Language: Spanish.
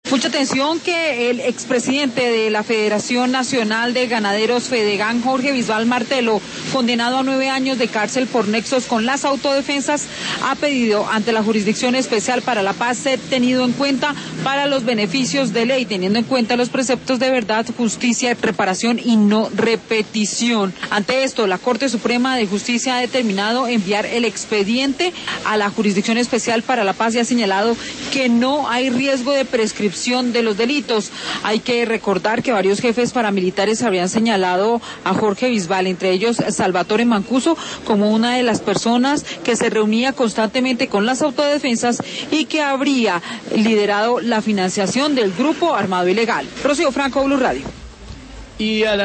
Mucha atención que el expresidente de la Federación Nacional de Ganaderos Fedegan, Jorge Bisbal Martelo, condenado a 9 años de cárcel por nexos con las autodefensas, ha pedido ante la Jurisdicción Especial para la Paz ser tenido en cuenta para los beneficios de ley, teniendo en cuenta los preceptos de verdad, justicia, reparación y no repetición. Ante esto, la Corte Suprema de Justicia ha determinado enviar el expediente a la Jurisdicción Especial para la Paz y ha señalado que no hay riesgo de prescripción de los delitos. Hay que recordar que varios jefes paramilitares habrían señalado a Jorge Bisbal, entre ellos Salvatore Mancuso, como una de las personas que se reunía constantemente con las autodefensas y que habría liderado la financiación del grupo armado ilegal. Rocío Franco, Blue Radio.